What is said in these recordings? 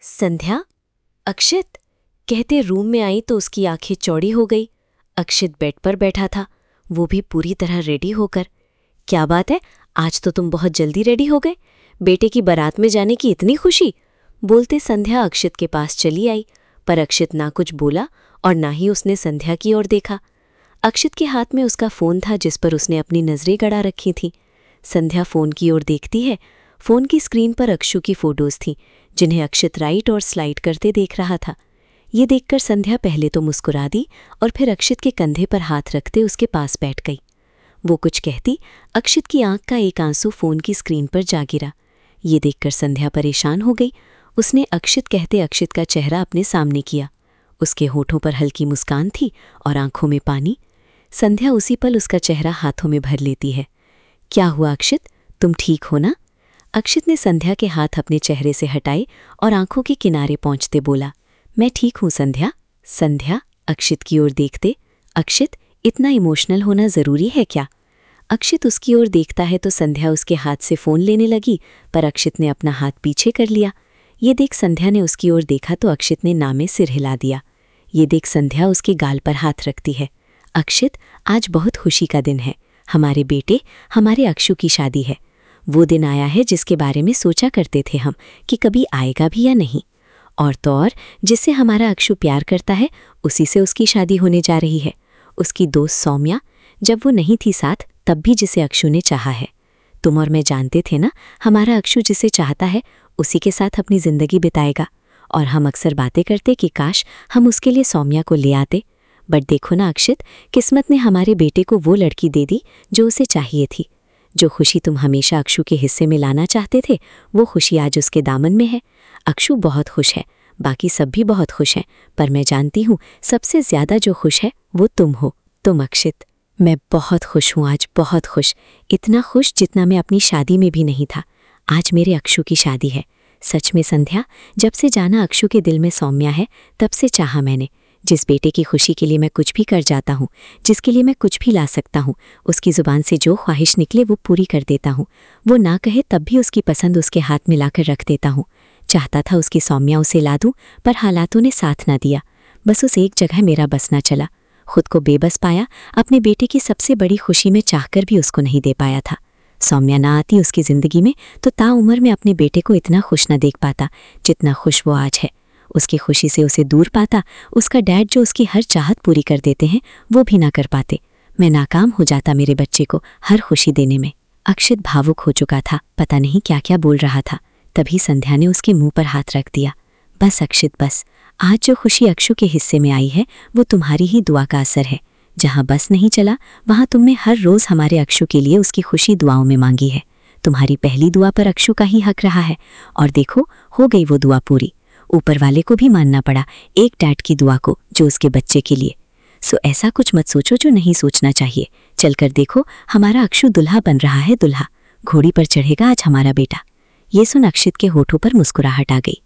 संध्या, अक्षित कहते रूम में आई तो उसकी आंखें चौड़ी हो गई। अक्षित बेड पर बैठा था, वो भी पूरी तरह रेडी होकर। क्या बात है, आज तो तुम बहुत जल्दी रेडी हो गए, बेटे की बारात में जाने की इतनी खुशी। बोलते संध्या अक्षित के पास चली आई, पर अक्षित ना कुछ बोला और ना ही उसने संध्या की ओर देखा। अक्षित के हाथ में उसका फ़ोन था जिस पर उसने अपनी नज़रें गड़ा रखी थीं। संध्या फ़ोन की ओर देखती है। फ़ोन की स्क्रीन पर अक्षु की फ़ोटोज़ थीं जिन्हें अक्षित राइट और स्लाइड करते देख रहा था। ये देखकर संध्या पहले तो मुस्कुरा दी और फिर अक्षित के कंधे पर हाथ रखते उसके पास बैठ गई। वो कुछ कहती, अक्षित की आंख का एक आंसू फ़ोन की स्क्रीन पर जा गिरा। ये देखकर संध्या परेशान हो गई। उसने अक्षित कहते अक्षित का चेहरा अपने सामने किया। उसके होठों पर हल्की मुस्कान थी और आंखों में पानी। संध्या उसी पल उसका चेहरा हाथों में भर लेती है। क्या हुआ अक्षित, तुम ठीक हो ना? अक्षित ने संध्या के हाथ अपने चेहरे से हटाए और आंखों के किनारे पहुंचते बोला, मैं ठीक हूं संध्या। संध्या अक्षित की ओर देखते, अक्षित इतना इमोशनल होना ज़रूरी है क्या? अक्षित उसकी ओर देखता है तो संध्या उसके हाथ से फ़ोन लेने लगी, पर अक्षित ने अपना हाथ पीछे कर लिया। ये देख संध्या ने उसकी ओर देखा तो अक्षित ने ना में सिर हिला दिया। ये देख संध्या उसके गाल पर हाथ रखती है। अक्षित, आज बहुत खुशी का दिन है। हमारे बेटे, हमारे अक्षु की शादी है। वो दिन आया है जिसके बारे में सोचा करते थे हम कि कभी आएगा भी या नहीं। और तो और जिससे हमारा अक्षु प्यार करता है उसी से उसकी शादी होने जा रही है। उसकी दोस्त सौम्या, जब वो नहीं थी साथ तब भी जिसे अक्षु ने चाहा है। तुम और मैं जानते थे ना, हमारा अक्षु जिसे चाहता है उसी के साथ अपनी ज़िंदगी बिताएगा। और हम अक्सर बातें करते कि काश हम उसके लिए सौम्या को ले आते। बट देखो ना अक्षित, किस्मत ने हमारे बेटे को वो लड़की दे दी जो उसे चाहिए थी। जो खुशी तुम हमेशा अक्षु के हिस्से में लाना चाहते थे, वो खुशी आज उसके दामन में है। अक्षु बहुत खुश है, बाकी सब भी बहुत खुश हैं, पर मैं जानती हूँ सबसे ज़्यादा जो खुश है वो तुम हो, तुम अक्षित। मैं बहुत खुश हूँ आज, बहुत खुश, इतना खुश जितना मैं अपनी शादी में भी नहीं था। आज मेरे अक्षु की शादी है। सच में संध्या, जब से जाना अक्षु के दिल में सौम्या है तब से चाहा मैंने। जिस बेटे की खुशी के लिए मैं कुछ भी कर जाता हूँ, जिसके लिए मैं कुछ भी ला सकता हूँ, उसकी ज़ुबान से जो ख्वाहिश निकले वो पूरी कर देता हूँ। वो ना कहे तब भी उसकी पसंद उसके हाथ में लाकर रख देता हूँ। चाहता था उसकी सौम्या उसे ला दूँ, पर हालातों ने साथ ना दिया। बस उस एक जगह मेरा बस ना चला। खुद को बेबस पाया, अपने बेटे की सबसे बड़ी खुशी में चाहकर भी उसको नहीं दे पाया था। सौम्या ना आती उसकी ज़िंदगी में तो ताउम्र में अपने बेटे को इतना खुश न देख पाता जितना खुश वो आज है। उसकी खुशी से उसे दूर पाता। उसका डैड जो उसकी हर चाहत पूरी कर देते हैं वो भी ना कर पाते। मैं नाकाम हो जाता मेरे बच्चे को हर खुशी देने में। अक्षित भावुक हो चुका था, पता नहीं क्या क्या बोल रहा था। तभी संध्या ने उसके मुंह पर हाथ रख दिया। बस अक्षित बस, आज जो खुशी अक्षु के हिस्से में आई है वो तुम्हारी ही दुआ का असर है। जहाँ बस नहीं चला वहाँ तुमने हर रोज़ हमारे अक्षु के लिए उसकी खुशी दुआओं में मांगी है। तुम्हारी पहली दुआ पर अक्षु का ही हक रहा है और देखो हो गई वो दुआ पूरी। ऊपर वाले को भी मानना पड़ा एक डैड की दुआ को जो उसके बच्चे के लिए। सो ऐसा कुछ मत सोचो जो नहीं सोचना चाहिए। चलकर देखो, हमारा अक्षु दुल्हा बन रहा है, दुल्हा। घोड़ी पर चढ़ेगा आज हमारा बेटा। ये सुन अक्षित के होठों पर मुस्कुराहट आ गई।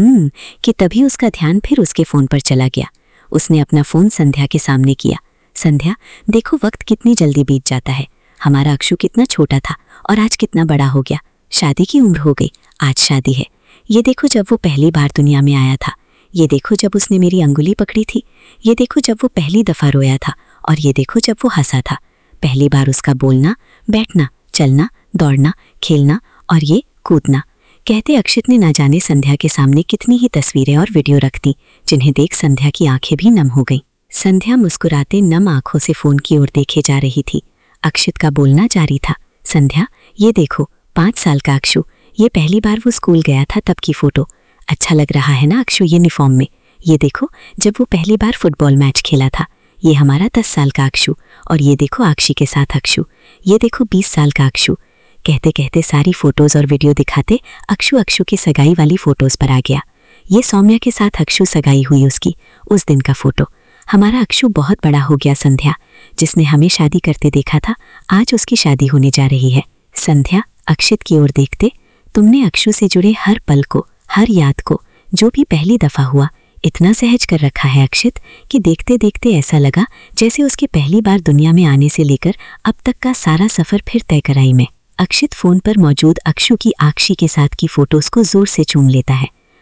कि तभी उसका ध्यान फिर उसके फ़ोन पर चला गया। उसने अपना फ़ोन संध्या के सामने किया। संध्या, देखो वक्त कितनी जल्दी बीत जाता है। हमारा अक्षु कितना छोटा था और आज कितना बड़ा हो गया। शादी की उम्र हो गई, आज शादी है। ये देखो जब वो पहली बार दुनिया में आया था। ये देखो जब उसने मेरी अंगुली पकड़ी थी। ये देखो जब वो पहली दफ़ा रोया था। और ये देखो जब वो हंसा था। पहली बार उसका बोलना, बैठना, चलना, दौड़ना, खेलना और ये कूदना। कहते अक्षित ने ना जाने संध्या के सामने कितनी ही तस्वीरें और वीडियो रख दी जिन्हें देख संध्या की आंखें भी नम हो गईं। संध्या मुस्कुराते नम आंखों से फ़ोन की ओर देखे जा रही थी। अक्षित का बोलना जारी था। संध्या, ये देखो 5 साल का अक्षु, ये पहली बार वो स्कूल गया था तब की फ़ोटो। अच्छा लग रहा है ना अक्षु यूनिफॉर्म में? ये देखो जब वो पहली बार फुटबॉल मैच खेला था। ये हमारा 10 साल का अक्षु। और ये देखो आक्षी के साथ अक्षु। ये देखो 20 साल का अक्षु। कहते कहते सारी फ़ोटोज़ और वीडियो दिखाते अक्षु की सगाई वाली फ़ोटोज़ पर आ गया। ये सौम्या के साथ अक्षु सगाई हुई उसकी, उस दिन का फ़ोटो। हमारा अक्षु बहुत बड़ा हो गया संध्या। जिसने हमें शादी करते देखा था आज उसकी शादी होने जा रही है। संध्या अक्षित की ओर देखते, तुमने अक्षु से जुड़े हर पल को, हर याद को, जो भी पहली दफ़ा हुआ, इतना सहज कर रखा है अक्षित कि देखते देखते ऐसा लगा जैसे उसकी पहली बार दुनिया में आने से लेकर अब तक का सारा सफ़र फिर तय कराई में। अक्षित फ़ोन पर मौजूद अक्षु की आक्षी के साथ की फ़ोटोज़ को ज़ोर से चूम लेता है।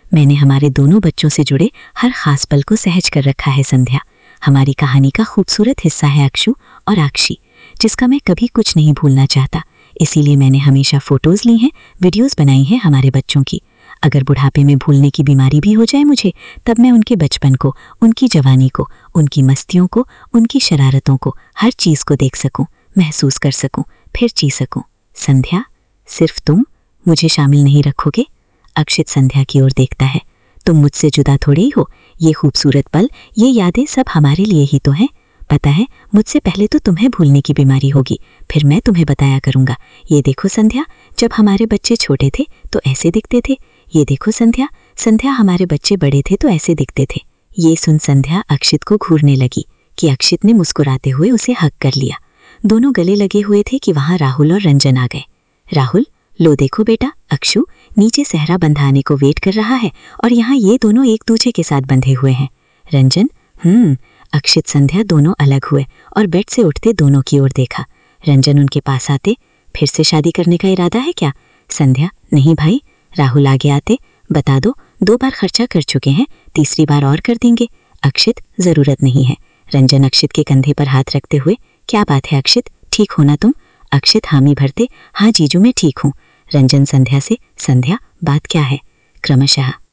मैंने हमारे दोनों बच्चों से जुड़े हर खास पल को सहज कर रखा है संध्या। हमारी कहानी का खूबसूरत हिस्सा है अक्षु और आक्षी, जिसका मैं कभी कुछ नहीं भूलना चाहता। इसीलिए मैंने हमेशा फोटोज ली हैं, वीडियोस बनाई हैं हमारे बच्चों की। अगर बुढ़ापे में भूलने की बीमारी भी हो जाए मुझे, तब मैं उनके बचपन को, उनकी जवानी को, उनकी मस्तियों को, उनकी शरारतों को, हर चीज़ को देख सकूं, महसूस कर सकूं, फिर जी सकूं। संध्या, सिर्फ तुम मुझे शामिल नहीं रखोगे? अक्षित संध्या की ओर देखता है। तुम मुझसे जुदा थोड़े ही हो। ये खूबसूरत पल, ये यादें सब हमारे लिए ही तो हैं। पता है, मुझसे पहले तो तुम्हें भूलने की बीमारी होगी, फिर मैं तुम्हें बताया करूंगा। ये देखो संध्या, जब हमारे बच्चे छोटे थे तो ऐसे दिखते थे। ये देखो संध्या, संध्या हमारे बच्चे बड़े थे तो ऐसे दिखते थे। ये सुन संध्या अक्षित को घूरने लगी कि अक्षित ने मुस्कुराते हुए उसे हक कर लिया। दोनों गले लगे हुए थे कि वहां राहुल और रंजन आ गए। राहुल, लो देखो बेटा, अक्षु नीचे सहरा बंधाने को वेट कर रहा है और यहाँ ये दोनों एक दूसरे के साथ बंधे हुए हैं। रंजन, अक्षित संध्या दोनों अलग हुए और बेड से उठते दोनों की ओर देखा। रंजन उनके पास आते, फिर से शादी करने का इरादा है क्या? संध्या, नहीं भाई। राहुल आगे आते, बता दो, 2 बार खर्चा कर चुके हैं, तीसरी बार और कर देंगे। अक्षित, जरूरत नहीं है। रंजन अक्षित के कंधे पर हाथ रखते हुए, क्या बात है अक्षित, ठीक हो ना तुम? अक्षित हामी भरते, हाँ जीजू मैं ठीक हूँ। रंजन संध्या से, संध्या बात क्या है? क्रमशः